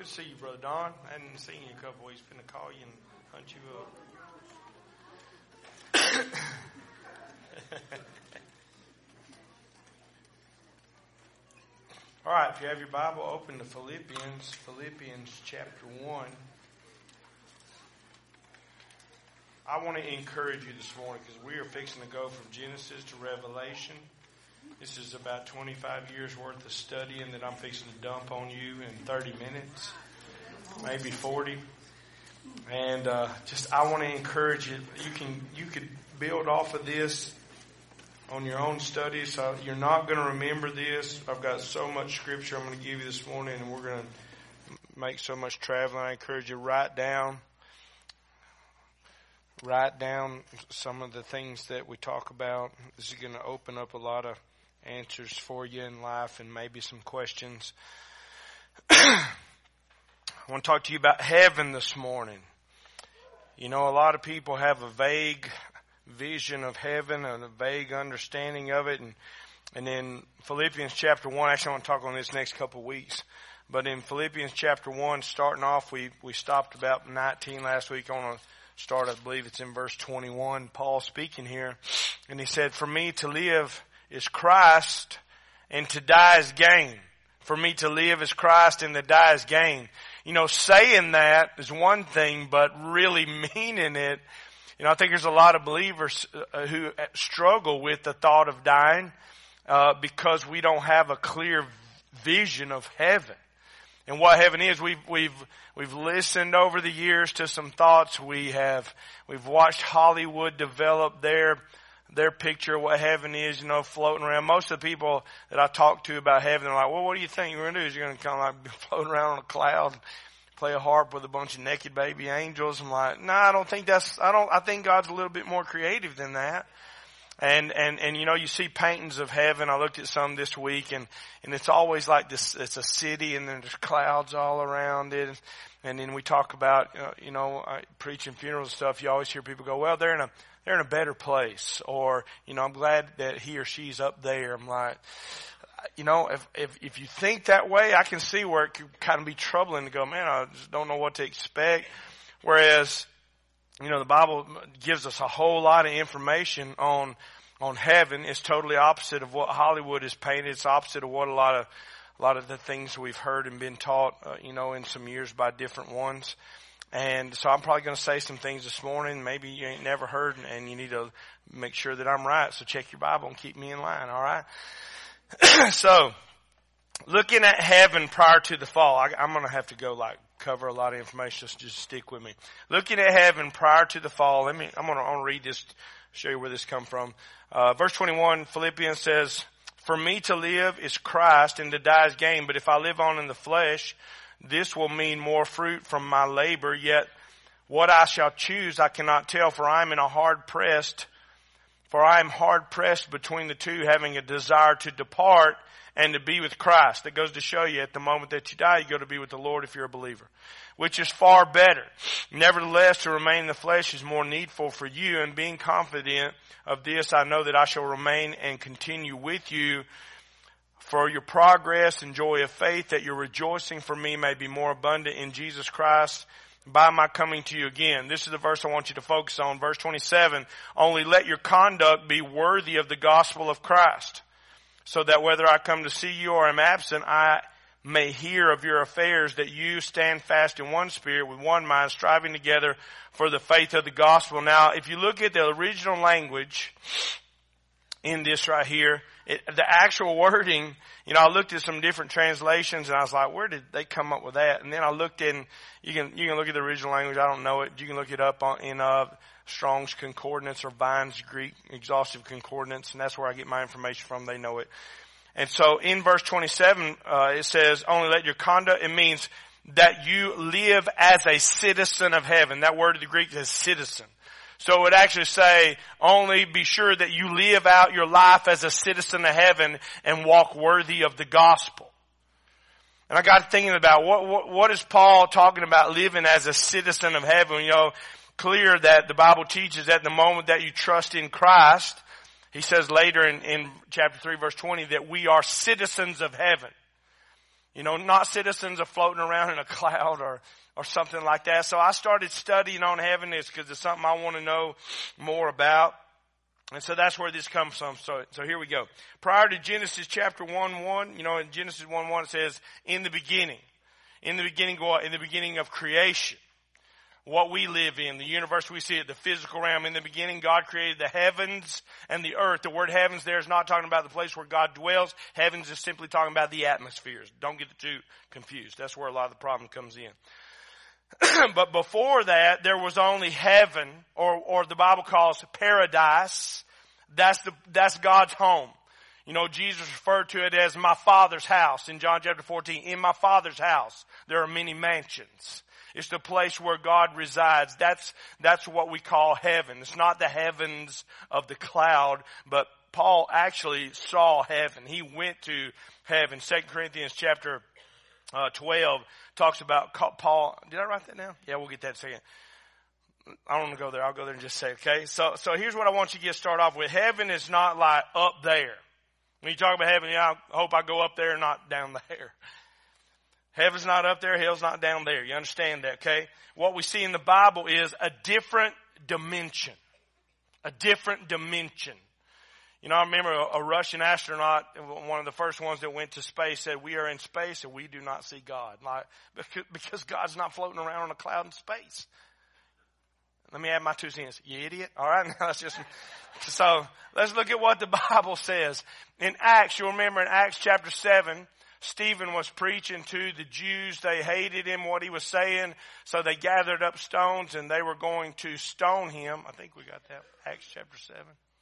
Good to see you, Brother Don. I hadn't seen you in a couple weeks. Been to call you and hunt you up. All right, if you have your Bible, open to Philippians chapter 1. I want to encourage you this morning because we are fixing to go from Genesis to Revelation. This is about 25 years worth of studying that I'm fixing to dump on you in 30 minutes, maybe 40. And I want to encourage you. You could build off of this on your own studies. So you're not going to remember this. I've got so much scripture I'm going to give you this morning, and we're going to make so much traveling. I encourage you to write down some of the things that we talk about. This is going to open up a lot of answers for you in life and maybe some questions. I want to talk to you about heaven this morning. You know, a lot of people have a vague vision of heaven and a vague understanding of it. And in Philippians chapter 1, actually I want to talk on this next couple of weeks. But in Philippians chapter 1, starting off, we stopped about 19 last week. I want to start, I believe it's in verse 21, Paul speaking here. And he said, "For me to live is Christ, and to die is gain." For me to live is Christ, and to die is gain. You know, saying that is one thing, but really meaning it. You know, I think there's a lot of believers who struggle with the thought of dying because we don't have a clear vision of heaven. And what heaven is, we've listened over the years to some thoughts. We've watched Hollywood develop their picture of what heaven is, you know, floating around. Most of the people that I talk to about heaven are like, "Well, what do you think you're going to do? Is you're going to kind of like be floating around on a cloud, play a harp with a bunch of naked baby angels?" I'm like, "No, I don't think I think God's a little bit more creative than that." And you know, you see paintings of heaven. I looked at some this week, and it's always like this. It's a city, and then there's clouds all around it. And then we talk about, you know, preaching funerals and stuff. You always hear people go, "Well, they're in a better place," or, you know, "I'm glad that he or she's up there." I'm like, you know, if you think that way, I can see where it could kind of be troubling to go, "Man, I just don't know what to expect." Whereas, you know, the Bible gives us a whole lot of information on heaven. It's totally opposite of what Hollywood is painted. It's opposite of what a lot of the things we've heard and been taught, you know, in some years by different ones. And so I'm probably going to say some things this morning maybe you ain't never heard, and you need to make sure that I'm right. So check your Bible and keep me in line, all right? So, looking at heaven prior to the fall, I'm going to have to go cover a lot of information. Just stick with me. Looking at heaven prior to the fall. I'm going to read this, show you where this come from. Verse 21, Philippians says, "For me to live is Christ, and to die is gain. But if I live on in the flesh, this will mean more fruit from my labor. Yet what I shall choose I cannot tell, for I am hard pressed between the two, having a desire to depart and to be with Christ." That goes to show you at the moment that you die, you go to be with the Lord if you're a believer, which is far better. Nevertheless, to remain in the flesh is more needful for you, and being confident of this, I know that I shall remain and continue with you for your progress and joy of faith, that your rejoicing for me may be more abundant in Jesus Christ by my coming to you again. This is the verse I want you to focus on. Verse 27, "Only let your conduct be worthy of the gospel of Christ, so that whether I come to see you or am absent, I may hear of your affairs, that you stand fast in one spirit, with one mind, striving together for the faith of the gospel." Now, if you look at the original language in this right here, the actual wording, you know, I looked at some different translations, and I was like, where did they come up with that? And then I looked in, you can look at the original language. I don't know it. You can look it up in Strong's Concordance or Vine's Greek Exhaustive Concordance, and that's where I get my information from. They know it. And so in verse 27, it says, "Only let your conduct," it means that you live as a citizen of heaven. That word in the Greek is citizen. So it would actually say, only be sure that you live out your life as a citizen of heaven and walk worthy of the gospel. And I got thinking about what is Paul talking about living as a citizen of heaven? You know, clear that the Bible teaches that the moment that you trust in Christ, he says later in chapter 3 verse 20 that we are citizens of heaven. Not citizens of floating around in a cloud or something like that. So I started studying on heaven because it's something I want to know more about. And so that's where this comes from. So here we go. Prior to Genesis chapter 1:1, in Genesis 1:1 it says, in the beginning. In the beginning, what? In the beginning of creation. What we live in, the universe we see it, the physical realm. In the beginning, God created the heavens and the earth. The word heavens there is not talking about the place where God dwells. Heavens is simply talking about the atmospheres. Don't get too confused. That's where a lot of the problem comes in. But before that, there was only heaven, or the Bible calls paradise. That's God's home. Jesus referred to it as my Father's house in John chapter 14. In my Father's house, there are many mansions. It's the place where God resides. That's what we call heaven. It's not the heavens of the cloud, but Paul actually saw heaven. He went to heaven. 2 Corinthians chapter 12 talks about Paul. Did I write that down? Yeah, we'll get that in a second. I don't want to go there. I'll go there and just say, okay? So here's what I want you to start off with. Heaven is not like up there. When you talk about heaven, I hope I go up there, not down there. Heaven's not up there, hell's not down there. You understand that, okay? What we see in the Bible is a different dimension. A different dimension. I remember a Russian astronaut, one of the first ones that went to space, said, we are in space and we do not see God. Because God's not floating around on a cloud in space. Let me add my 2 cents. You idiot. All right, now so let's look at what the Bible says. In Acts, you'll remember in Acts chapter 7, Stephen was preaching to the Jews. They hated him, what he was saying. So they gathered up stones and they were going to stone him. I think we got that. Acts chapter 7.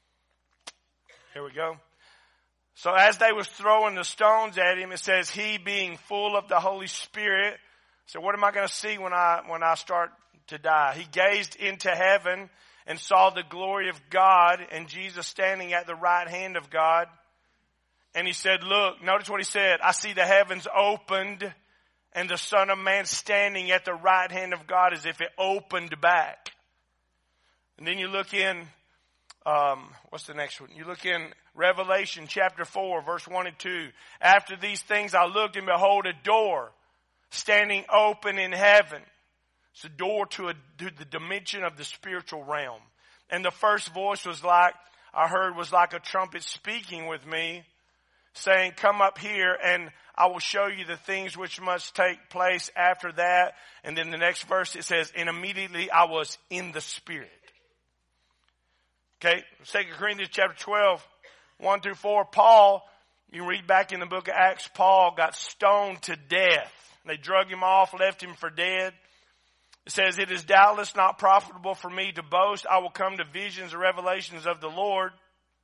Here we go. So as they was throwing the stones at him, it says, he being full of the Holy Spirit. So what am I going to see when I start to die? He gazed into heaven and saw the glory of God and Jesus standing at the right hand of God. And he said, look, notice what he said. I see the heavens opened and the Son of Man standing at the right hand of God as if it opened back. And then you look in, what's the next one? You look in Revelation chapter 4, verse 1 and 2. After these things I looked and behold a door standing open in heaven. It's a door to the dimension of the spiritual realm. And the first voice I heard was like a trumpet speaking with me, saying, come up here and I will show you the things which must take place after that. And then the next verse it says, and immediately I was in the Spirit. Okay, 2 Corinthians chapter 12, 1 through 4. Paul, you read back in the book of Acts, Paul got stoned to death. They drug him off, left him for dead. It says, it is doubtless not profitable for me to boast. I will come to visions or revelations of the Lord.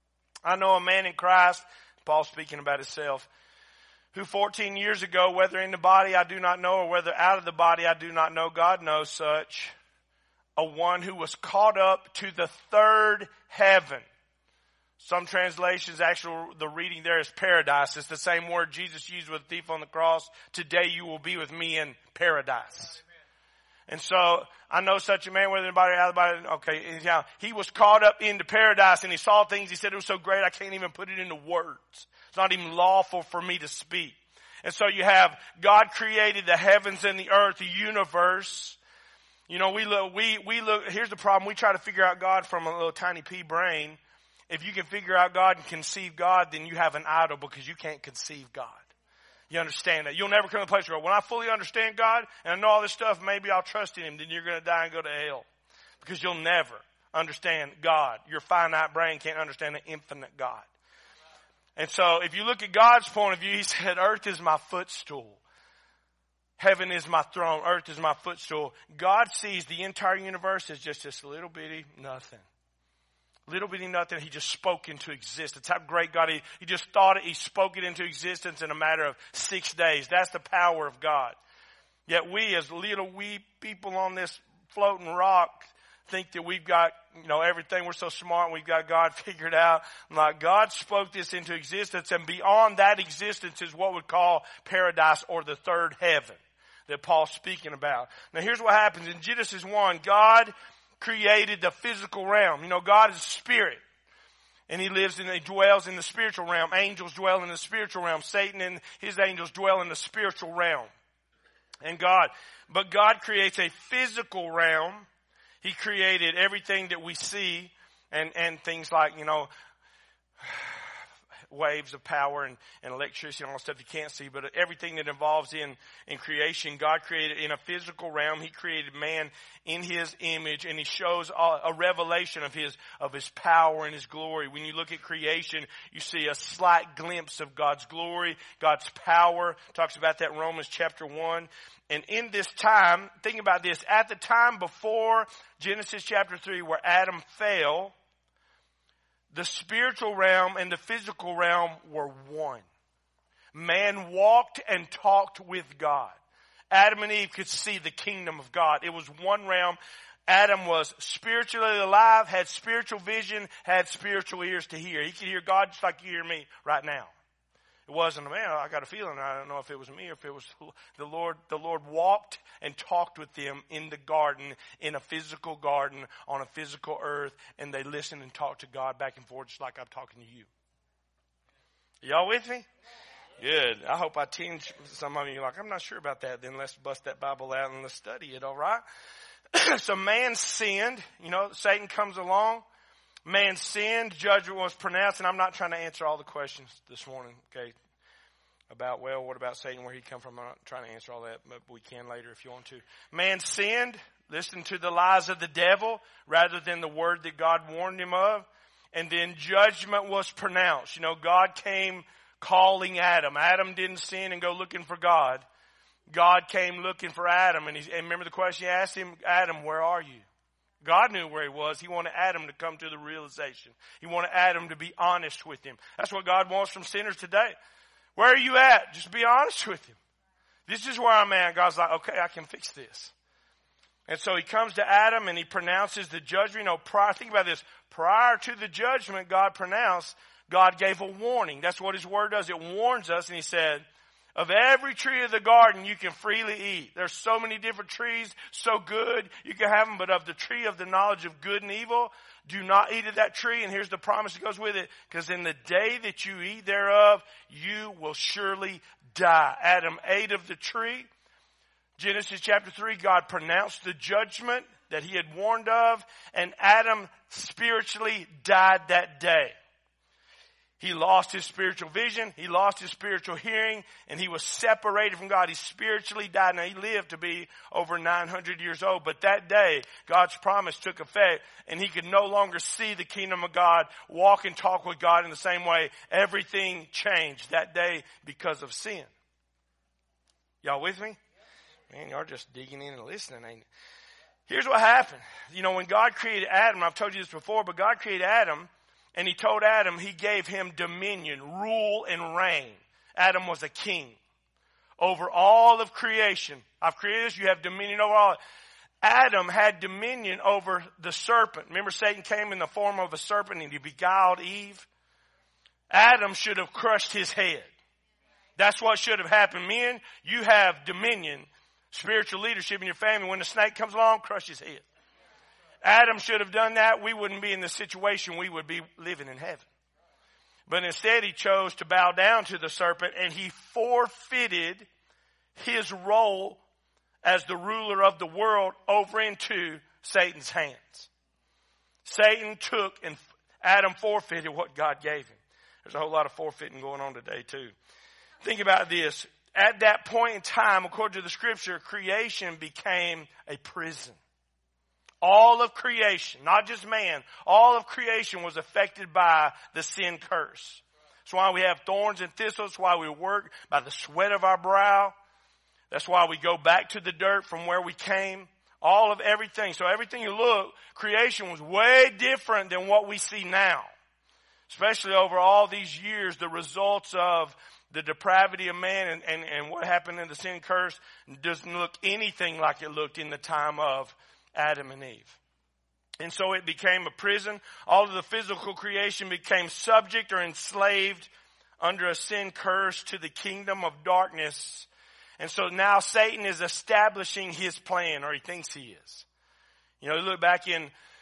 I know a man in Christ, Paul speaking about himself, who 14 years ago, whether in the body I do not know or whether out of the body I do not know, God knows such, a one who was caught up to the third heaven. Some translations, actually, the reading there is paradise. It's the same word Jesus used with the thief on the cross. Today you will be with me in paradise. And so, I know such a man, whether in the body or out of the body. Okay, anyhow, he was caught up into paradise and he saw things. He said it was so great I can't even put it into words. It's not even lawful for me to speak. And so you have God created the heavens and the earth, the universe. We look, here's the problem. We try to figure out God from a little tiny pea brain. If you can figure out God and conceive God, then you have an idol because you can't conceive God. You understand that? You'll never come to a place where, when I fully understand God and I know all this stuff, maybe I'll trust in Him. Then you're going to die and go to hell. Because you'll never understand God. Your finite brain can't understand the infinite God. And so if you look at God's point of view, He said, earth is my footstool. Heaven is my throne. Earth is my footstool. God sees the entire universe as just this little bitty nothing. Little bitty nothing. He just spoke into existence. How great God is. He just thought it. He spoke it into existence in a matter of 6 days. That's the power of God. Yet we as little wee people on this floating rock think that we've got, everything. We're so smart and we've got God figured out. Like God spoke this into existence, and beyond that existence is what we call paradise or the third heaven that Paul's speaking about. Now here's what happens. In Genesis 1, God created the physical realm. God is spirit. And he dwells in the spiritual realm. Angels dwell in the spiritual realm. Satan and his angels dwell in the spiritual realm. But God creates a physical realm. He created everything that we see and things like, waves of power and electricity and all that stuff you can't see, but everything that involves in creation, God created in a physical realm. He created man in his image, and he shows a revelation of his power and his glory. When you look at creation, you see a slight glimpse of God's glory, God's power. Talks about that in Romans chapter 1. And in this time, think about this, at the time before Genesis chapter 3 where Adam fell, the spiritual realm and the physical realm were one. Man walked and talked with God. Adam and Eve could see the kingdom of God. It was one realm. Adam was spiritually alive, had spiritual vision, had spiritual ears to hear. He could hear God just like you hear me right now. It wasn't, man, I got a feeling. I don't know if it was me or if it was the Lord. The Lord walked and talked with them in the garden, in a physical garden, on a physical earth, and they listened and talked to God back and forth just like I'm talking to you. Y'all with me? Good. I hope I tinge some of you like, I'm not sure about that. Then let's bust that Bible out and let's study it, all right? So man sinned. Satan comes along. Man sinned, judgment was pronounced, and I'm not trying to answer all the questions this morning, okay, about, what about Satan, where he come from? I'm not trying to answer all that, but we can later if you want to. Man sinned, listened to the lies of the devil rather than the word that God warned him of, and then judgment was pronounced. God came calling Adam. Adam didn't sin and go looking for God. God came looking for Adam, and remember the question he asked him, Adam, where are you? God knew where he was. He wanted Adam to come to the realization. He wanted Adam to be honest with him. That's what God wants from sinners today. Where are you at? Just be honest with him. This is where I'm at. God's like, okay, I can fix this. And so he comes to Adam and he pronounces the judgment. Think about this. Prior to the judgment God pronounced, God gave a warning. That's what his word does. It warns us, and he said, of every tree of the garden you can freely eat. There's so many different trees, so good, you can have them. But of the tree of the knowledge of good and evil, do not eat of that tree. And here's the promise that goes with it. Because in the day that you eat thereof, you will surely die. Adam ate of the tree. Genesis chapter 3, God pronounced the judgment that he had warned of. And Adam spiritually died that day. He lost his spiritual vision. He lost his spiritual hearing, and he was separated from God. He spiritually died. Now, he lived to be over 900 years old, but that day, God's promise took effect, and he could no longer see the kingdom of God, walk and talk with God in the same way. Everything changed that day because of sin. Y'all with me? Man, y'all just digging in and listening, ain't it? Here's what happened. When God created Adam, I've told you this before, but God created Adam, and he told Adam he gave him dominion, rule, and reign. Adam was a king over all of creation. I've created this, you have dominion over all. Adam had dominion over the serpent. Remember, Satan came in the form of a serpent and he beguiled Eve? Adam should have crushed his head. That's what should have happened. Men, you have dominion, spiritual leadership in your family. When the snake comes along, crush his head. Adam should have done that. We wouldn't be in the situation. We would be living in heaven. But instead he chose to bow down to the serpent, and he forfeited his role as the ruler of the world over into Satan's hands. Satan took and Adam forfeited what God gave him. There's a whole lot of forfeiting going on today too. Think about this. At that point in time, according to the scripture, creation became a prison. All of creation, not just man, all of creation was affected by the sin curse. That's why we have thorns and thistles. That's why we work by the sweat of our brow. That's why we go back to the dirt from where we came. All of everything. So everything you look, creation was way different than what we see now. Especially over all these years, the results of the depravity of man and what happened in the sin curse doesn't look anything like it looked in the time of Adam and Eve. And so it became a prison. All of the physical creation became subject or enslaved under a sin curse to the kingdom of darkness. And so now Satan is establishing his plan, or he thinks he is. Look back in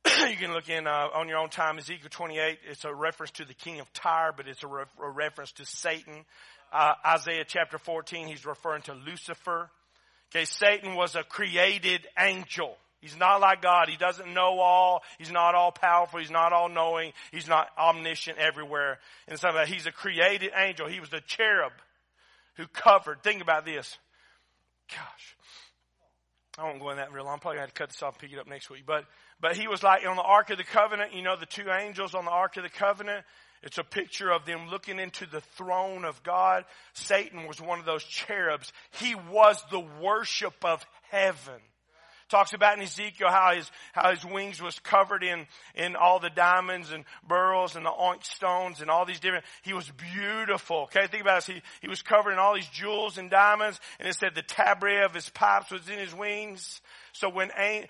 You can look in on your own time, Ezekiel 28. It's a reference to the king of Tyre, but it's a reference to Satan. Isaiah chapter 14, he's referring to Lucifer. Okay, Satan was a created angel. He's not like God. He doesn't know all. He's not all powerful. He's not all knowing. He's not omniscient everywhere. And so he's a created angel. He was the cherub who covered. Think about this. Gosh. I won't go in that real long. I'm probably going to have to cut this off and pick it up next week. But he was like on the Ark of the Covenant. You know, the two angels on the Ark of the Covenant. It's a picture of them looking into the throne of God. Satan was one of those cherubs. He was the worship of heaven. Talks about in Ezekiel how his wings was covered in all the diamonds and beryls and the onyx stones and all these different. He was beautiful. Okay, think about this. He was covered in all these jewels and diamonds, and it said the tabrets of his pipes was in his wings. So when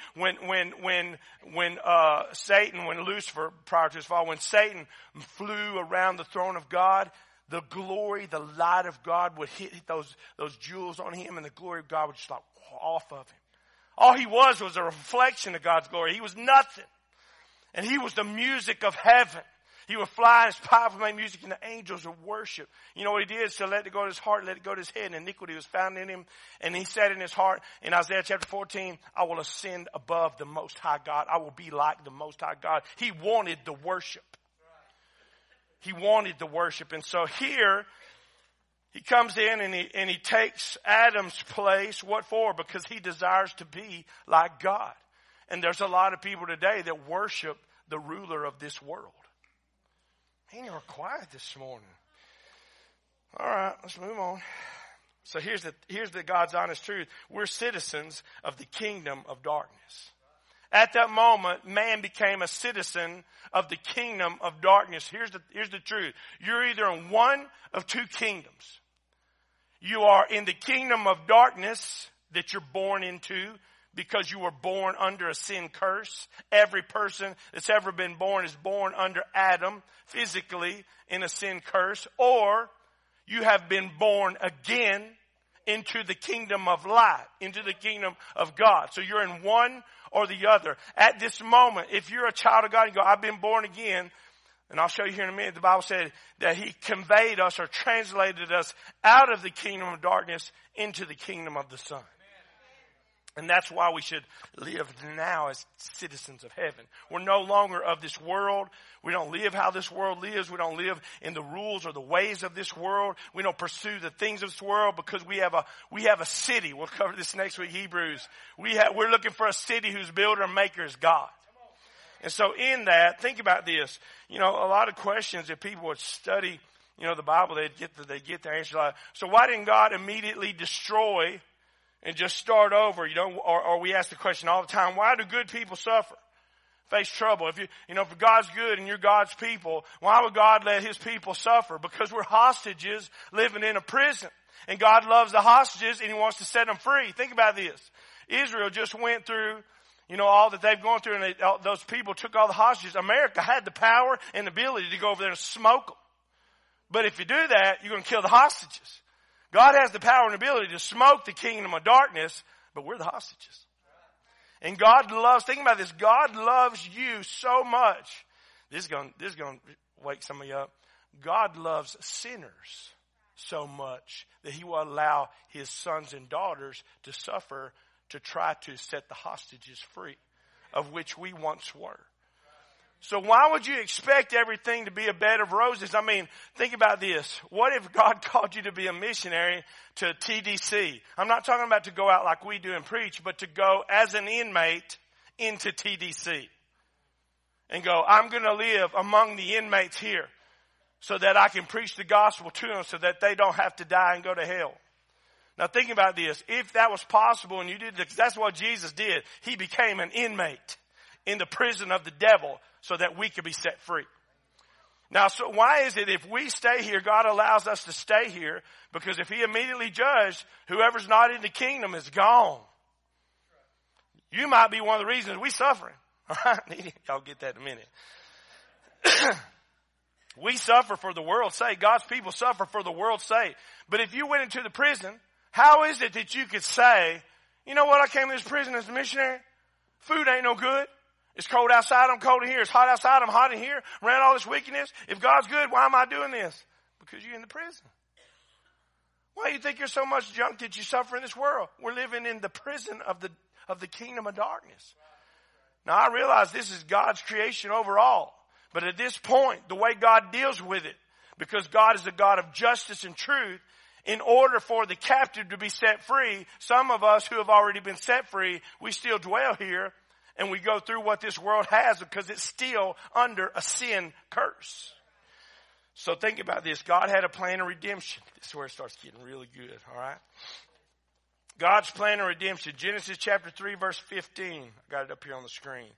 Lucifer, prior to his fall, when Satan flew around the throne of God, the glory, the light of God would hit those jewels on him, and the glory of God would just like off of him. All he was a reflection of God's glory. He was nothing. And he was the music of heaven. He would fly his pipe and make music, and the angels would worship. You know what he did? So let it go to his heart, let it go to his head. And iniquity was found in him. And he said in his heart, in Isaiah chapter 14, I will ascend above the Most High God. I will be like the Most High God. He wanted the worship. He wanted the worship. And so here, he comes in and he takes Adam's place. What for? Because he desires to be like God. And there's a lot of people today that worship the ruler of this world. Man, you're quiet this morning. All right, let's move on. So here's the God's honest truth. We're citizens of the kingdom of darkness. At that moment, man became a citizen of the kingdom of darkness. Here's the truth. You're either in one of two kingdoms. You are in the kingdom of darkness that you're born into because you were born under a sin curse. Every person that's ever been born is born under Adam, physically in a sin curse. Or you have been born again into the kingdom of light, into the kingdom of God. So you're in one or the other. At this moment, if you're a child of God and you go, I've been born again, and I'll show you here in a minute, the Bible said that he conveyed us or translated us out of the kingdom of darkness into the kingdom of the Son. And that's why we should live now as citizens of heaven. We're no longer of this world. We don't live how this world lives. We don't live in the rules or the ways of this world. We don't pursue the things of this world because we have a city. We'll cover this next week, Hebrews. We're looking for a city whose builder and maker is God. And so in that, think about this. You know, a lot of questions if people would study, you know, the Bible, they'd get their answer like, so why didn't God immediately destroy and just start over? You know, or we ask the question all the time, why do good people suffer? Face trouble. If God's good and you're God's people, why would God let his people suffer? Because we're hostages living in a prison. And God loves the hostages and he wants to set them free. Think about this. Israel just went through, you know, all that they've gone through, and those people took all the hostages. America had the power and the ability to go over there and smoke them. But if you do that, you're going to kill the hostages. God has the power and ability to smoke the kingdom of darkness, but we're the hostages. And God loves, think about this, God loves you so much. This is going to wake some of you up. God loves sinners so much that he will allow his sons and daughters to suffer to try to set the hostages free, of which we once were. So why would you expect everything to be a bed of roses? I mean, think about this. What if God called you to be a missionary to TDC? I'm not talking about to go out like we do and preach, but to go as an inmate into TDC. And go, I'm going to live among the inmates here so that I can preach the gospel to them so that they don't have to die and go to hell. Now think about this. If that was possible and you did this, that's what Jesus did. He became an inmate in the prison of the devil so that we could be set free. Now, so why is it if we stay here, God allows us to stay here? Because if he immediately judged, whoever's not in the kingdom is gone. You might be one of the reasons we're suffering. All right? Y'all get that in a minute. We suffer for the world's sake. God's people suffer for the world's sake. But if you went into the prison, how is it that you could say, you know what, I came to this prison as a missionary. Food ain't no good. It's cold outside, I'm cold in here. It's hot outside, I'm hot in here. Around all this wickedness. If God's good, why am I doing this? Because you're in the prison. Why do you think you're so much junk that you suffer in this world? We're living in the prison of the kingdom of darkness. Now I realize this is God's creation overall. But at this point, the way God deals with it, because God is a God of justice and truth, in order for the captive to be set free, some of us who have already been set free, we still dwell here and we go through what this world has because it's still under a sin curse. So think about this. God had a plan of redemption. This is where it starts getting really good, all right? God's plan of redemption. Genesis chapter 3, verse 15. I got it up here on the screen.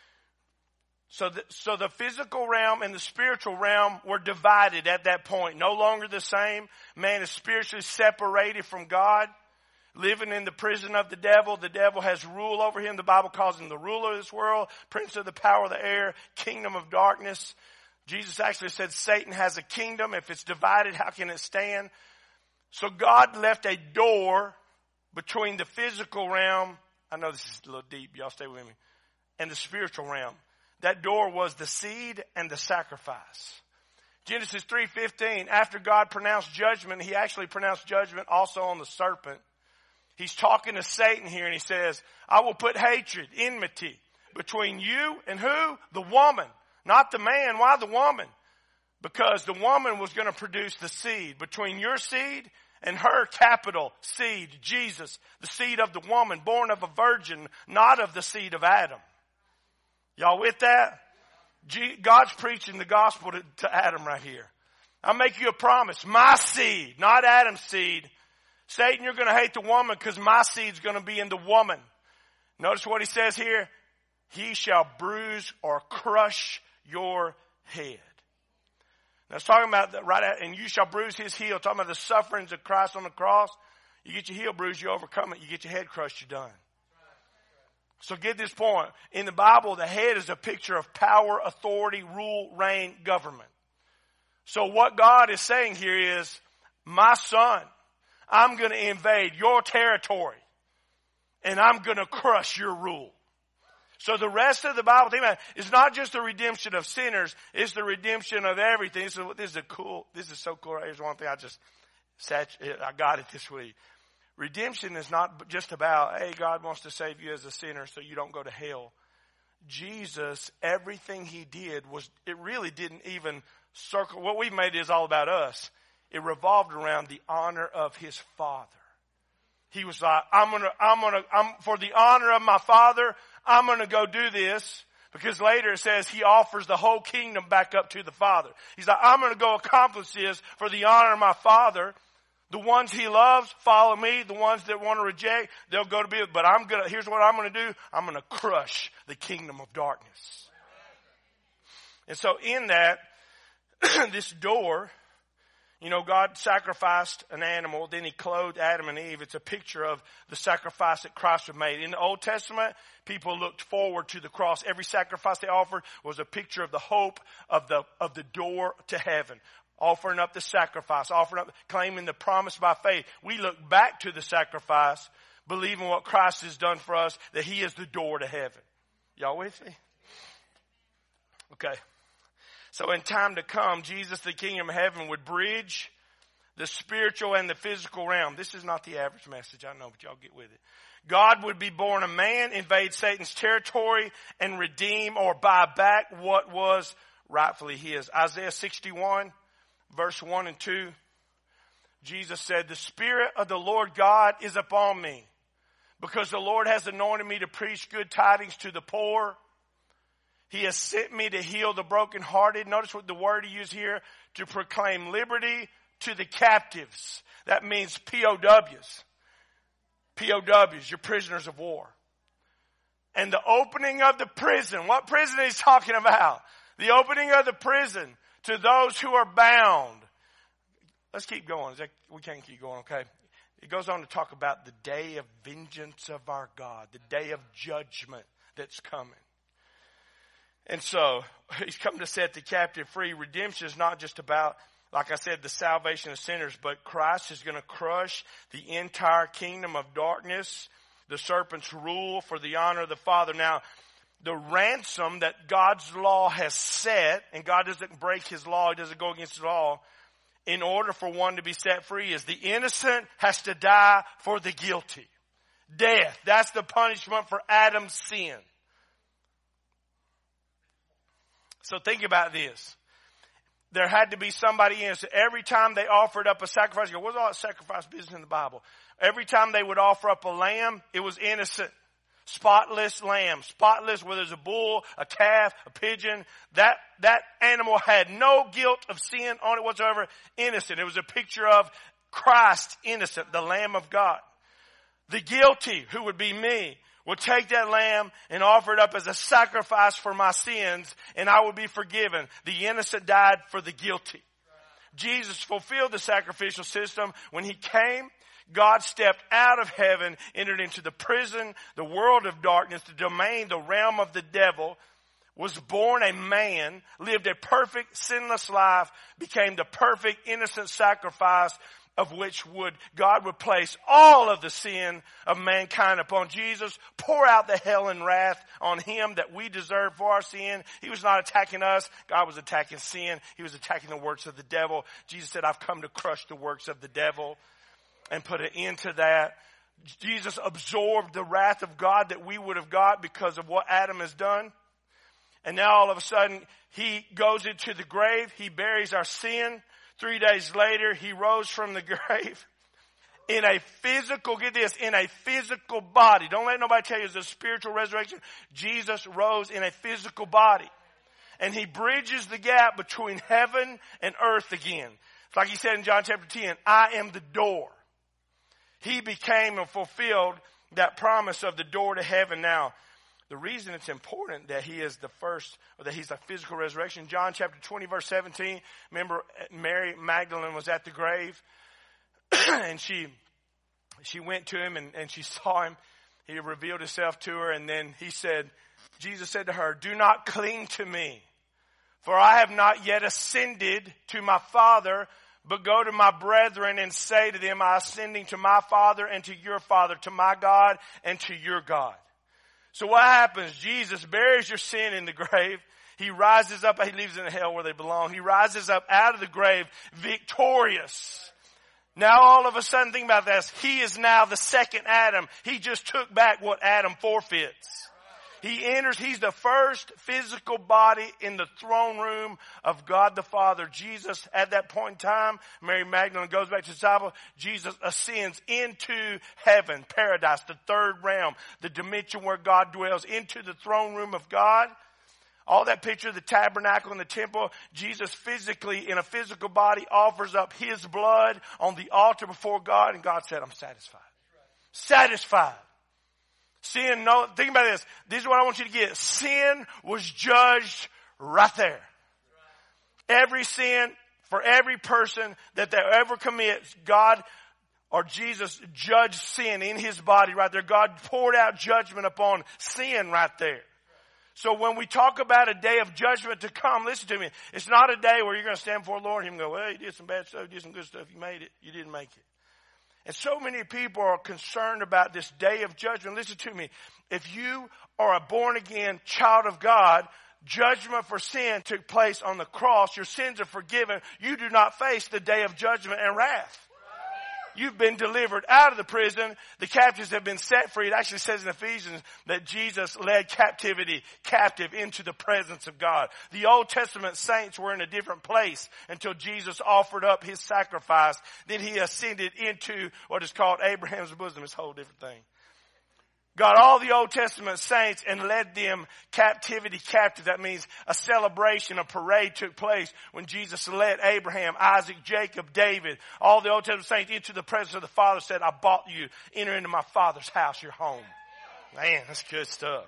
So the physical realm and the spiritual realm were divided at that point. No longer the same. Man is spiritually separated from God, living in the prison of the devil. The devil has rule over him. The Bible calls him the ruler of this world, prince of the power of the air, kingdom of darkness. Jesus actually said Satan has a kingdom. If it's divided, how can it stand? So God left a door between the physical realm, I know this is a little deep, y'all stay with me, and the spiritual realm. That door was the seed and the sacrifice. Genesis 3:15, after God pronounced judgment, he actually pronounced judgment also on the serpent. He's talking to Satan here and he says, I will put hatred, enmity between you and who? The woman. Not the man. Why the woman? Because the woman was going to produce the seed. Between your seed and her capital seed, Jesus, the seed of the woman, born of a virgin, not of the seed of Adam. Y'all with that? God's preaching the gospel to Adam right here. I'll make you a promise. My seed, not Adam's seed. Satan, you're going to hate the woman because my seed's going to be in the woman. Notice what he says here. He shall bruise or crush your head. Now it's talking about that right out, and you shall bruise his heel. Talking about the sufferings of Christ on the cross. You get your heel bruised, you overcome it. You get your head crushed, you're done. So get this point. In the Bible, the head is a picture of power, authority, rule, reign, government. So what God is saying here is, my son, I'm going to invade your territory and I'm going to crush your rule. So the rest of the Bible, think about it, is not just the redemption of sinners, it's the redemption of everything. This is so cool. Here's one thing I got it this week. Redemption is not just about, hey, God wants to save you as a sinner so you don't go to hell. Jesus, everything he did it really didn't even circle. What we've made is all about us. It revolved around the honor of his Father. He was like, I'm for the honor of my Father, I'm going to go do this. Because later it says he offers the whole kingdom back up to the Father. He's like, I'm going to go accomplish this for the honor of my Father. The ones he loves follow me. The ones that want to reject, they'll go to be. But here's what I'm going to do. I'm going to crush the kingdom of darkness. And so in that, this door, God sacrificed an animal. Then he clothed Adam and Eve. It's a picture of the sacrifice that Christ had made. In the Old Testament, people looked forward to the cross. Every sacrifice they offered was a picture of the hope of the door to heaven. Offering up the sacrifice, claiming the promise by faith. We look back to the sacrifice, believing what Christ has done for us, that he is the door to heaven. Y'all with me? Okay. So in time to come, Jesus, the kingdom of heaven, would bridge the spiritual and the physical realm. This is not the average message, I know, but y'all get with it. God would be born a man, invade Satan's territory, and redeem or buy back what was rightfully his. Isaiah 61. Verse 1 and 2, Jesus said, the Spirit of the Lord God is upon me, because the Lord has anointed me to preach good tidings to the poor. He has sent me to heal the brokenhearted. Notice what the word he used here, to proclaim liberty to the captives. That means POWs. POWs, you're prisoners of war. And the opening of the prison. What prison is he talking about? The opening of the prison to those who are bound. Let's keep going. We can't keep going, okay? It goes on to talk about the day of vengeance of our God, the day of judgment that's coming. And so, he's come to set the captive free. Redemption is not just about, like I said, the salvation of sinners, but Christ is going to crush the entire kingdom of darkness, the serpent's rule for the honor of the Father. Now, the ransom that God's law has set, and God doesn't break his law, he doesn't go against his law, in order for one to be set free, is the innocent has to die for the guilty. Death. That's the punishment for Adam's sin. So think about this. There had to be somebody innocent. Every time they offered up a sacrifice, what's all that sacrifice business in the Bible? Every time they would offer up a lamb, it was innocent. Spotless lamb. Spotless, whether it's a bull, a calf, a pigeon. That animal had no guilt of sin on it whatsoever. Innocent. It was a picture of Christ, innocent, the Lamb of God. The guilty, who would be me, would take that lamb and offer it up as a sacrifice for my sins, and I would be forgiven. The innocent died for the guilty. Jesus fulfilled the sacrificial system. When he came, God stepped out of heaven, entered into the prison, the world of darkness, the domain, the realm of the devil, was born a man, lived a perfect, sinless life, became the perfect, innocent sacrifice of which God would place all of the sin of mankind upon Jesus, pour out the hell and wrath on him that we deserve for our sin. He was not attacking us. God was attacking sin. He was attacking the works of the devil. Jesus said, I've come to crush the works of the devil and put an end to that. Jesus absorbed the wrath of God that we would have got because of what Adam has done. And now all of a sudden, he goes into the grave. He buries our sin. 3 days later, he rose from the grave in a physical, get this, in a physical body. Don't let nobody tell you it's a spiritual resurrection. Jesus rose in a physical body. And he bridges the gap between heaven and earth again. It's like he said in John chapter 10, I am the door. He became and fulfilled that promise of the door to heaven. Now, the reason it's important that he is the first, or that he's the physical resurrection, John chapter 20 verse 17, remember Mary Magdalene was at the grave and she went to him and she saw him. He revealed himself to her, and then Jesus said to her, do not cling to me, for I have not yet ascended to my Father, but go to my brethren and say to them, I am ascending to my Father and to your Father, to my God and to your God. So what happens? Jesus buries your sin in the grave. He rises up. He leaves them in hell where they belong. He rises up out of the grave victorious. Now all of a sudden, think about this. He is now the second Adam. He just took back what Adam forfeits. He enters, he's the first physical body in the throne room of God the Father. Jesus, at that point in time, Mary Magdalene goes back to the disciple. Jesus ascends into heaven, paradise, the third realm, the dimension where God dwells, into the throne room of God. All that picture of the tabernacle and the temple, Jesus physically, in a physical body, offers up his blood on the altar before God, and God said, I'm satisfied. Satisfied. Sin, no, think about this. This is what I want you to get. Sin was judged right there. Every sin, for every person that they ever commits, God or Jesus judged sin in his body right there. God poured out judgment upon sin right there. So when we talk about a day of judgment to come, listen to me. It's not a day where you're going to stand before the Lord and him go, well, you did some bad stuff, you did some good stuff, you made it, you didn't make it. And so many people are concerned about this day of judgment. Listen to me. If you are a born-again child of God, judgment for sin took place on the cross. Your sins are forgiven. You do not face the day of judgment and wrath. You've been delivered out of the prison. The captives have been set free. It actually says in Ephesians that Jesus led captivity captive into the presence of God. The Old Testament saints were in a different place until Jesus offered up his sacrifice. Then he ascended into what is called Abraham's bosom. It's a whole different thing. Got all the Old Testament saints and led them captivity captive. That means a celebration, a parade took place when Jesus led Abraham, Isaac, Jacob, David, all the Old Testament saints into the presence of the Father, said, I bought you. Enter into my Father's house, your home. Man, that's good stuff.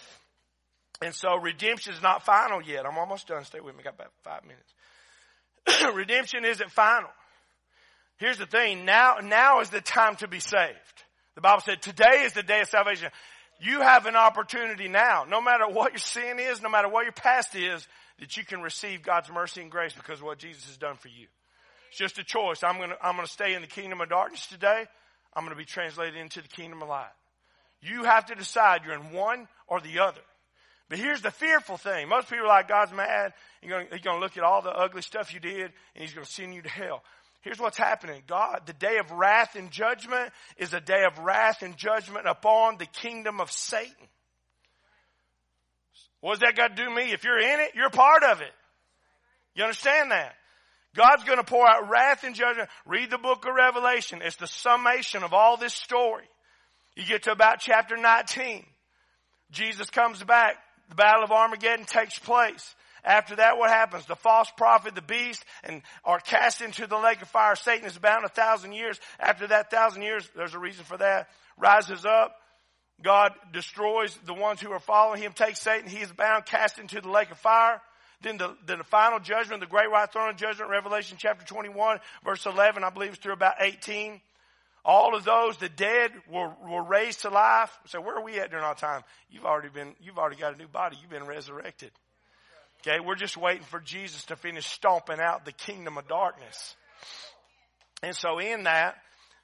And so redemption is not final yet. I'm almost done. Stay with me. I got about 5 minutes. Redemption isn't final. Here's the thing. Now is the time to be saved. The Bible said today is the day of salvation. You have an opportunity now, no matter what your sin is, no matter what your past is, that you can receive God's mercy and grace because of what Jesus has done for you. It's just a choice. I'm gonna stay in the kingdom of darkness today. I'm going to be translated into the kingdom of light. You have to decide you're in one or the other. But here's the fearful thing. Most people are like, God's mad. He's going to look at all the ugly stuff you did, and he's going to send you to hell. Here's what's happening. God, the day of wrath and judgment is a day of wrath and judgment upon the kingdom of Satan. What does that got to do with me? If you're in it, you're a part of it. You understand that? God's going to pour out wrath and judgment. Read the book of Revelation. It's the summation of all this story. You get to about chapter 19. Jesus comes back. The battle of Armageddon takes place. After that, what happens? The false prophet, the beast, and are cast into the lake of fire. Satan is bound 1,000 years. After that 1,000 years, there's a reason for that. Rises up. God destroys the ones who are following him. Takes Satan. He is bound, cast into the lake of fire. Then the final judgment, the great white throne judgment, Revelation chapter 21, verse 11, I believe it's through about 18. All of those, the dead, were raised to life. So where are we at during our time? You've already got a new body. You've been resurrected. Okay, we're just waiting for Jesus to finish stomping out the kingdom of darkness. And so in that,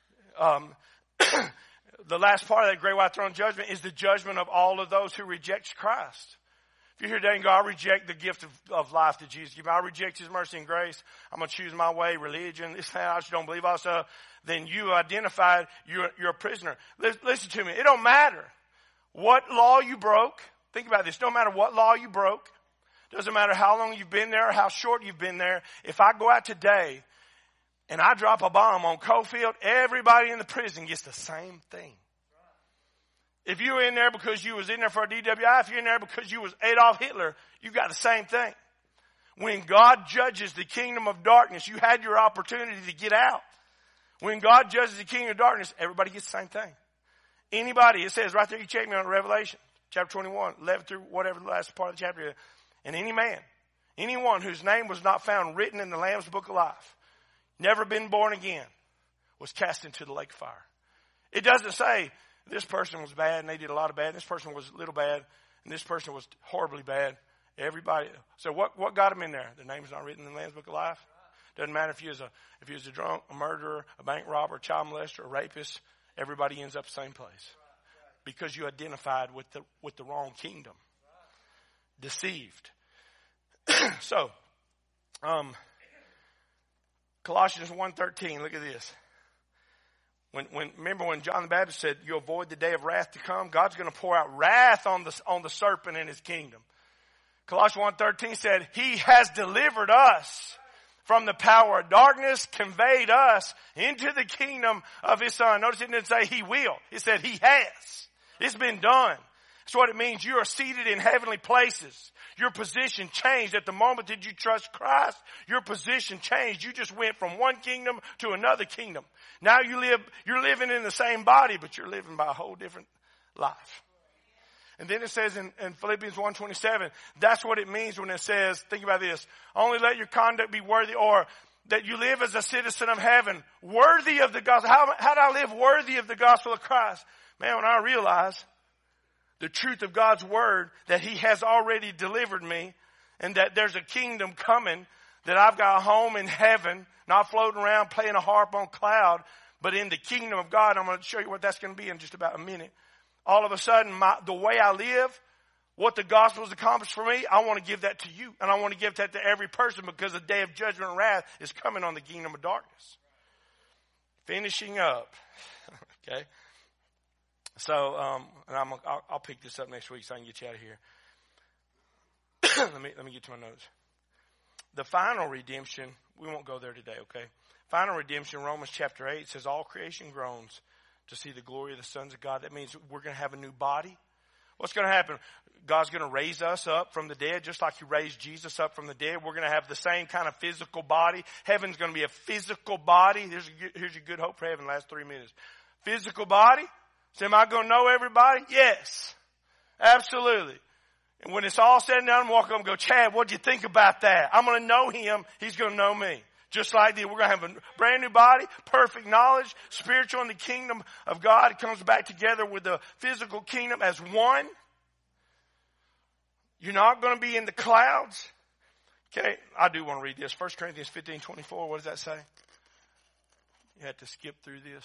the last part of that great white throne judgment is the judgment of all of those who reject Christ. If you're here today and go, I reject the gift of life that Jesus gave me. I reject his mercy and grace. I'm going to choose my way, religion, this, that, I just don't believe all that stuff. Then you identified you're a prisoner. Listen to me. It don't matter what law you broke. Think about this. No matter what law you broke. Doesn't matter how long you've been there or how short you've been there. If I go out today and I drop a bomb on Cofield, everybody in the prison gets the same thing. If you were in there because you was in there for a DWI, if you're in there because you was Adolf Hitler, you got the same thing. When God judges the kingdom of darkness, you had your opportunity to get out. When God judges the kingdom of darkness, everybody gets the same thing. Anybody, it says right there, you check me on Revelation, chapter 21, 11 through whatever the last part of the chapter is. And any man, anyone whose name was not found written in the Lamb's book of life, never been born again, was cast into the lake of fire. It doesn't say, this person was bad and they did a lot of bad. And this person was little bad and this person was horribly bad. Everybody. So what got them in there? Their name's not written in the Lamb's Book of Life. Doesn't matter if you was a drunk, a murderer, a bank robber, a child molester, a rapist. Everybody ends up the same place because you identified with the wrong kingdom. Deceived. So, Colossians 1:13. Look at this. Remember when John the Baptist said, you avoid the day of wrath to come? God's going to pour out wrath on the serpent in his kingdom. Colossians 1:13 said, he has delivered us from the power of darkness, conveyed us into the kingdom of his son. Notice it didn't say he will. It said he has. It's been done. That's what it means. You are seated in heavenly places. Your position changed at the moment that you trust Christ. Your position changed. You just went from one kingdom to another kingdom. Now you're living in the same body, but you're living by a whole different life. And then it says in Philippians 1:27, that's what it means when it says, think about this, only let your conduct be worthy, or that you live as a citizen of heaven, worthy of the gospel. How do I live worthy of the gospel of Christ? Man, when I realize the truth of God's word, that he has already delivered me, and that there's a kingdom coming, that I've got a home in heaven, not floating around playing a harp on cloud, but in the kingdom of God. I'm going to show you what that's going to be in just about a minute. All of a sudden, the way I live, what the gospel has accomplished for me, I want to give that to you. And I want to give that to every person, because the day of judgment and wrath is coming on the kingdom of darkness. Finishing up. Okay. So, and I'll pick this up next week so I can get you out of here. Let me get to my notes. The final redemption, we won't go there today, okay? Final redemption, Romans chapter 8 says, all creation groans to see the glory of the sons of God. That means we're going to have a new body. What's going to happen? God's going to raise us up from the dead, just like he raised Jesus up from the dead. We're going to have the same kind of physical body. Heaven's going to be a physical body. Here's your good hope for heaven, last 3 minutes. Physical body. So am I going to know everybody? Yes. Absolutely. And when it's all said and done, I'm walking up and go, Chad, what'd you think about that? I'm going to know him. He's going to know me. Just like this, we're going to have a brand new body, perfect knowledge, spiritual in the kingdom of God. It comes back together with the physical kingdom as one. You're not going to be in the clouds. Okay, I do want to read this. 1 Corinthians 15:24. What does that say? You had to skip through this.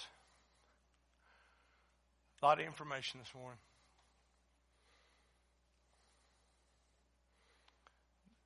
A lot of information this morning.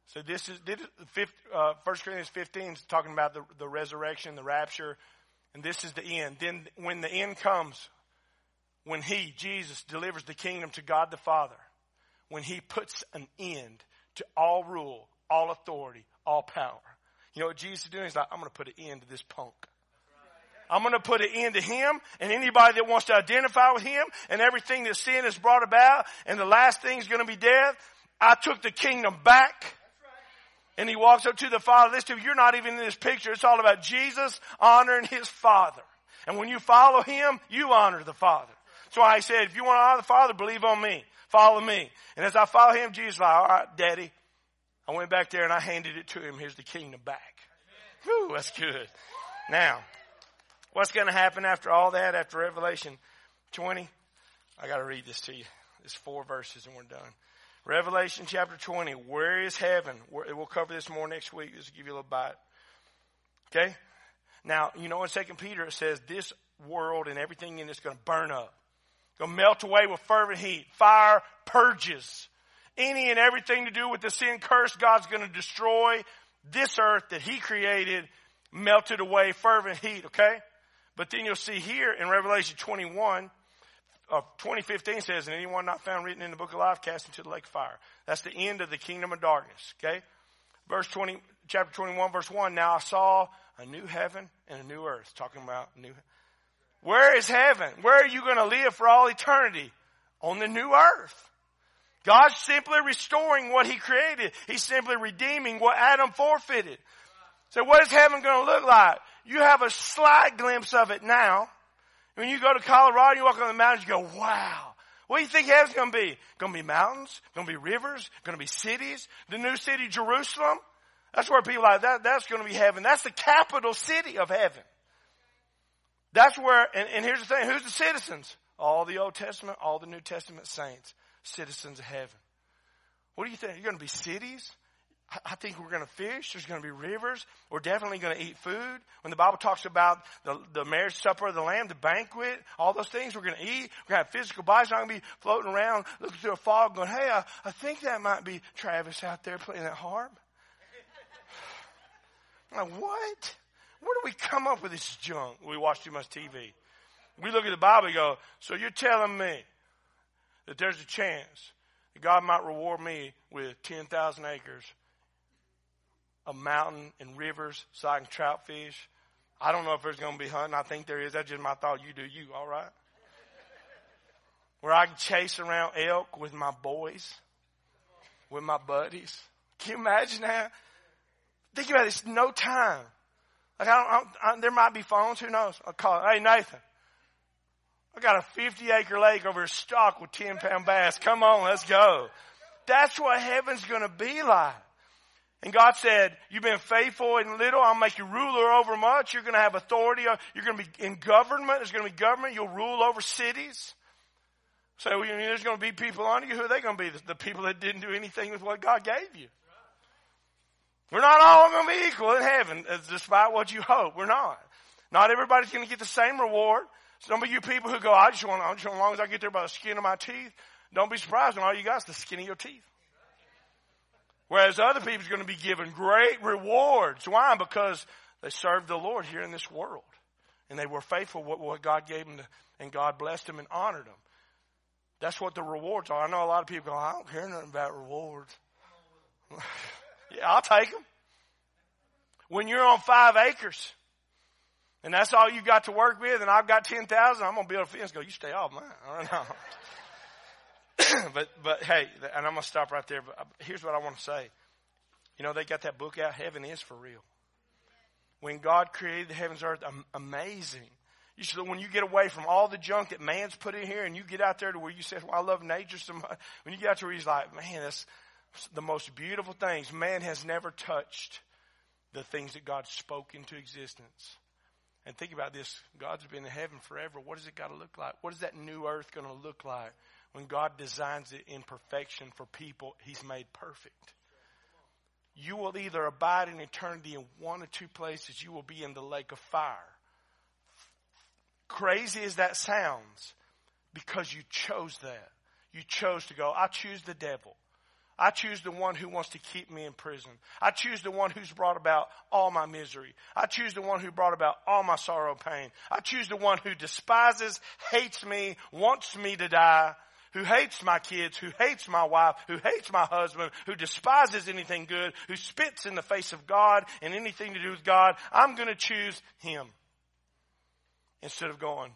So this is 1 Corinthians 15 is talking about the resurrection, the rapture, and this is the end. Then when the end comes, when he, Jesus, delivers the kingdom to God the Father, when he puts an end to all rule, all authority, all power. You know what Jesus is doing? He's like, I'm going to put an end to this punk. I'm going to put an end to him and anybody that wants to identify with him and everything that sin has brought about. And the last thing is going to be death. I took the kingdom back. And he walks up to the Father. Listen, you're not even in this picture. It's all about Jesus honoring his Father. And when you follow him, you honor the Father. That's why he said, if you want to honor the Father, believe on me. Follow me. And as I follow him, Jesus was like, all right, Daddy. I went back there and I handed it to him. Here's the kingdom back. Whew, that's good. Now, what's going to happen after all that, after Revelation 20? I got to read this to you. It's 4 verses and we're done. Revelation chapter 20. Where is heaven? We'll cover this more next week. Just to give you a little bite. Okay? Now, you know in 2 Peter it says this world and everything in it is going to burn up. Going to melt away with fervent heat. Fire purges. Any and everything to do with the sin curse, God's going to destroy this earth that he created, melted away, fervent heat, okay? But then you'll see here in Revelation 20:15 says, and anyone not found written in the book of life cast into the lake of fire. That's the end of the kingdom of darkness, okay? Chapter 21, verse 1, now I saw a new heaven and a new earth. Talking about where is heaven? Where are you going to live for all eternity? On the new earth. God's simply restoring what he created. He's simply redeeming what Adam forfeited. So what is heaven going to look like? You have a slight glimpse of it now. When you go to Colorado, you walk on the mountains, you go, wow. What do you think heaven's going to be? Going to be mountains? Going to be rivers? Going to be cities? The new city, Jerusalem? That's where people are like, that's going to be heaven. That's the capital city of heaven. That's where, and here's the thing, who's the citizens? All the Old Testament, all the New Testament saints. Citizens of heaven. What do you think? You're going to be cities? I think we're going to fish. There's going to be rivers. We're definitely going to eat food. When the Bible talks about the marriage supper of the Lamb, the banquet, all those things we're going to eat. We're going to have physical bodies. We're not going to be floating around looking through a fog going, hey, I think that might be Travis out there playing that harp. I'm like, what? Where do we come up with this junk? We watch too much TV. We look at the Bible and go, so you're telling me that there's a chance that God might reward me with 10,000 acres, a mountain and rivers so I can trout fish. I don't know if there's going to be hunting. I think there is. That's just my thought. You do you, all right? Where I can chase around elk with my boys, with my buddies. Can you imagine that? Think about it. It's no time. Like there might be phones. Who knows? I'll call it. Hey, Nathan. I got a 50-acre lake over here stocked with 10-pound bass. Come on, let's go. That's what heaven's going to be like. And God said, you've been faithful in little. I'll make you ruler over much. You're going to have authority. You're going to be in government. There's going to be government. You'll rule over cities. So there's going to be people under you. Who are they going to be? The people that didn't do anything with what God gave you. We're not all going to be equal in heaven, despite what you hope. We're not. Not everybody's going to get the same reward. Some of you people who go, I just want as long as I get there by the skin of my teeth, don't be surprised when all you got is the skin of your teeth. Whereas other people are going to be given great rewards. Why? Because they served the Lord here in this world. And they were faithful with what God gave them, and God blessed them and honored them. That's what the rewards are. I know a lot of people go, I don't care nothing about rewards. Yeah, I'll take them. When you're on 5 acres, and that's all you got to work with, and I've got 10,000, I'm going to build a fence. Go, you stay off mine. I don't know. but hey, and I'm going to stop right there. But here's what I want to say. You know, they got that book out, Heaven is for Real. When God created the heavens and earth, amazing. You should, when you get away from all the junk that man's put in here, and you get out there to where you say, well, I love nature so much. When you get out to where he's like, man, that's the most beautiful things. Man has never touched the things that God spoke into existence. And think about this. God's been in heaven forever. What does it got to look like? What is that new earth going to look like when God designs it in perfection for people he's made perfect? You will either abide in eternity in one or two places. You will be in the lake of fire. Crazy as that sounds, because you chose that. You chose to go, I choose the devil. I choose the one who wants to keep me in prison. I choose the one who's brought about all my misery. I choose the one who brought about all my sorrow and pain. I choose the one who despises, hates me, wants me to die, who hates my kids, who hates my wife, who hates my husband, who despises anything good, who spits in the face of God and anything to do with God. I'm going to choose him instead of going,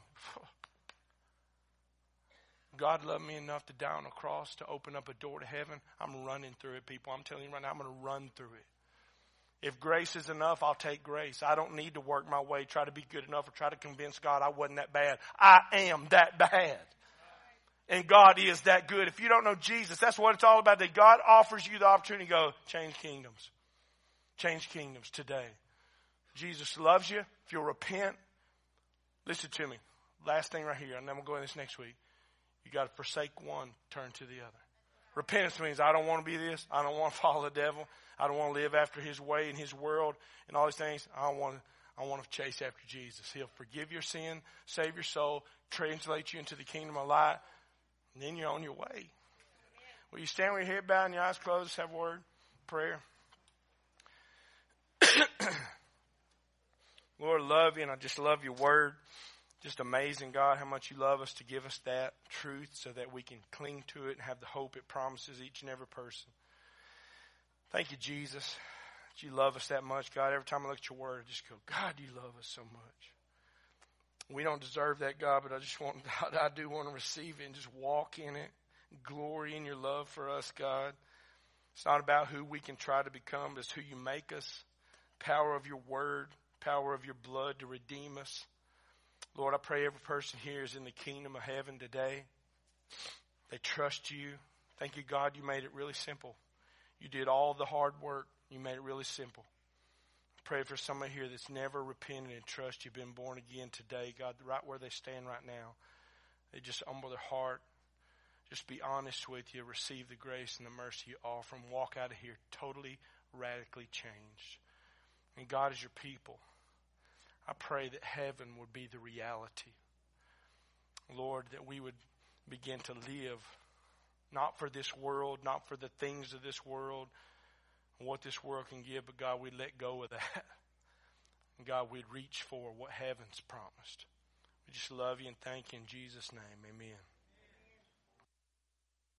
God loved me enough to die on a cross to open up a door to heaven. I'm running through it, people. I'm telling you right now, I'm going to run through it. If grace is enough, I'll take grace. I don't need to work my way, try to be good enough, or try to convince God I wasn't that bad. I am that bad. And God is that good. If you don't know Jesus, that's what it's all about. That God offers you the opportunity to go change kingdoms. Change kingdoms today. Jesus loves you. If you'll repent, listen to me. Last thing right here, and then we'll go in this next week. You got to forsake one, turn to the other. Repentance means I don't want to be this. I don't want to follow the devil. I don't want to live after his way and his world and all these things. I want to chase after Jesus. He'll forgive your sin, save your soul, translate you into the kingdom of light, and then you're on your way. Will you stand with your head bowed and your eyes closed? Let's have a word, prayer. Lord, I love you, and I just love your word. Just amazing, God, how much you love us to give us that truth so that we can cling to it and have the hope it promises each and every person. Thank you, Jesus, that you love us that much, God. Every time I look at your word, I just go, God, you love us so much. We don't deserve that, God, but I do want to receive it and just walk in it. Glory in your love for us, God. It's not about who we can try to become, it's who you make us. Power of your word, power of your blood to redeem us. Lord, I pray every person here is in the kingdom of heaven today. They trust you. Thank you, God, you made it really simple. You did all the hard work. You made it really simple. I pray for somebody here that's never repented and trust you've been born again today, God, right where they stand right now. They just humble their heart. Just be honest with you. Receive the grace and the mercy you offer and walk out of here totally, radically changed. And God is your people. I pray that heaven would be the reality. Lord, that we would begin to live not for this world, not for the things of this world, what this world can give, but God, we'd let go of that. And God, we'd reach for what heaven's promised. We just love you and thank you in Jesus' name. Amen.